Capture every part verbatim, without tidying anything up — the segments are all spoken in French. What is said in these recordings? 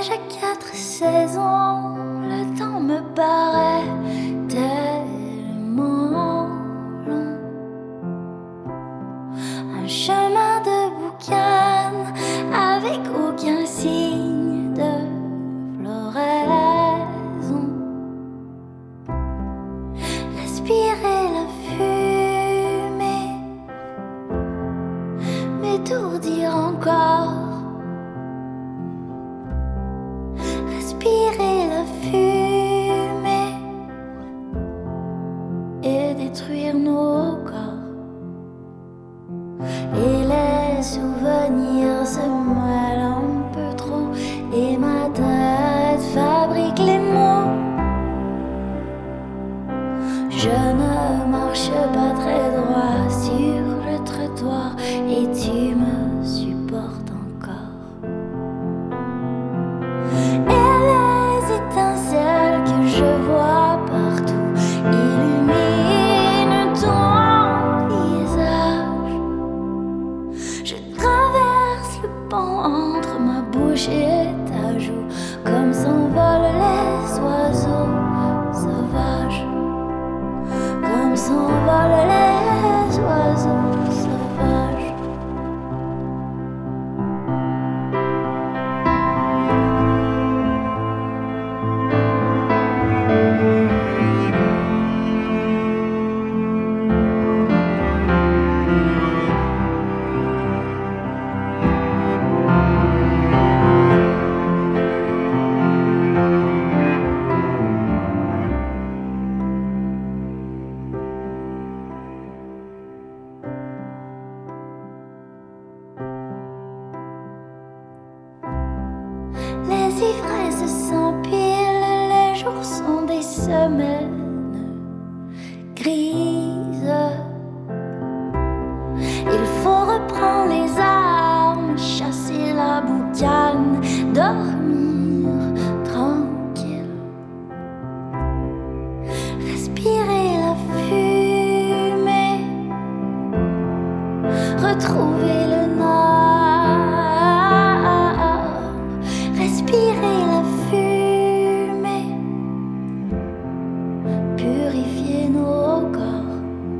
déjà quatre saisons, le temps me paraît tellement long. Un chemin de boucan avec aucun signe de floraison. Respirer la fumée, m'étourdir encore. Respirer la fumée et détruire nos corps. Et les souvenirs se mêlent un peu trop et ma tête fabrique les mots. Je ne marche pas très droit sur le trottoir et tu me supportes encore. Et les étincelles que je vois partout illuminent ton visage. Je traverse le pont entre ma bouche et ta joue, comme s'envolent les oiseaux sauvages. Comme s'envolent les oiseaux sauvages. Les ivresses s'empilent, les jours sont des semaines grises. Il faut reprendre les armes, chasser la boucane, dormir tranquille. Respirer la fumée, retrouver le nord. Respirer la fumée, purifier nos corps.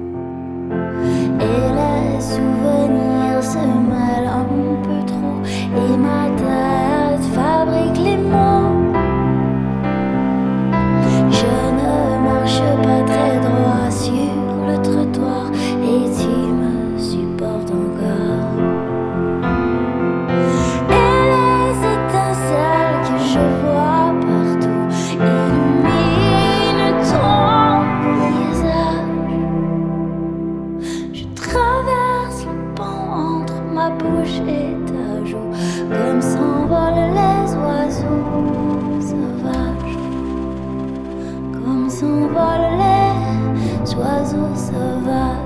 Et les souvenirs se mêlent un peu trop et ma tête fabrique les mots. Je ne marche pas très droit sur le trottoir et tu me supportes encore. Et les étincelles que je vois partout illuminent ton visage. Je traverse le pont entre ma bouche et ta joue, comme s'envolent les oiseaux sauvages. Comme s'envolent les oiseaux sauvages.